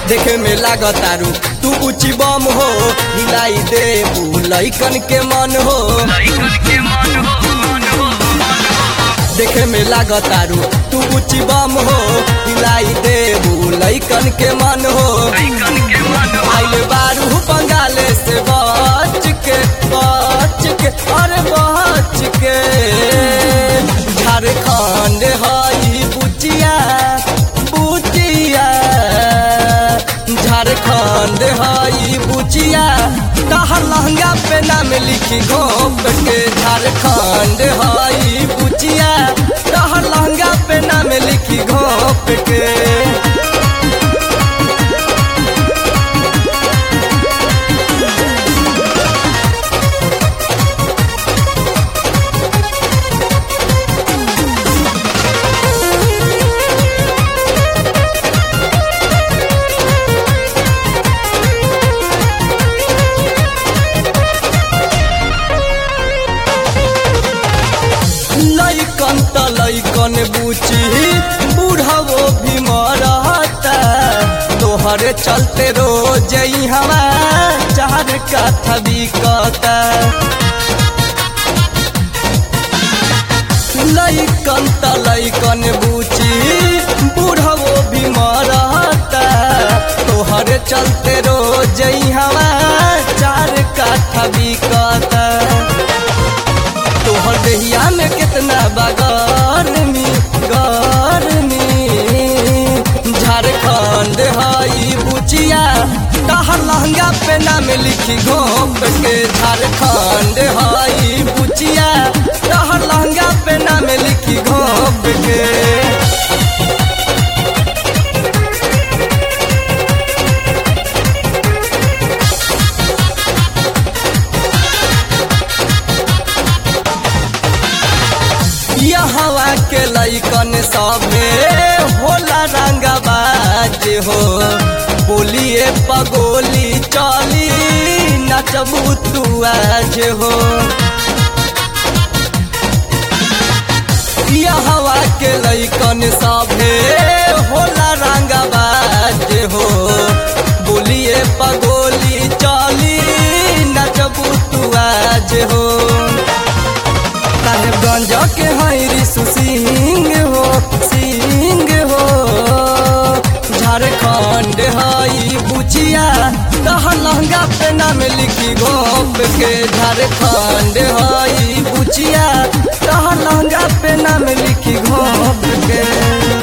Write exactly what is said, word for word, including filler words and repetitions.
देखे में लागतारू तू ऊंची बम हो, हिलाई दे लइकन के मन हो। देखे में लागतारू तू ऊंची बम हो, हिलाई दे लइकन के मन हो। आइले बारू बंगाले से बच के बच के अरे बच के, झारखंड हई बुचिया बुचिया, झारखंड हई बुचिया, तहर लहंगा पे नाम लिखी घोप के। झारखंड हई बुचिया, तहर लहंगा पे नाम लिखी घोप के। लइकन त लइकन बुची बूढ़ो भी मरता, तोहरे चलते रोज हवा चार कथा बिकता। लइकन त लइकन बुची बूढ़ो भी मरता, तोहरे चलते रोज हवा चार कथा बिकता। तोहर देहिया में कितना बगरमी गरमी, झारखंड हई बुचिया, तहर लहंगा पे नाम लिखी घोप के। झारखंड हई बुचिया, तहर लहंगा पे नाम लिखी घोप के। हवा के लइकन सबे होला रंगबाज हो, बोलिए पगोली चली नचबू तू आज हो। हवा के लइकन सबे होला रंगबाज हो, बोलिए पगोली चली नचबू तू आज हो। साहेबगंज के हई रिसु सिंह हो सिंह हो, झारखंड हई बुचिया, तहर लहंगा पे नाम लिखी घोप के। झारखंड हई बुचिया, तहर लहंगा पे नाम लिखी घोप के।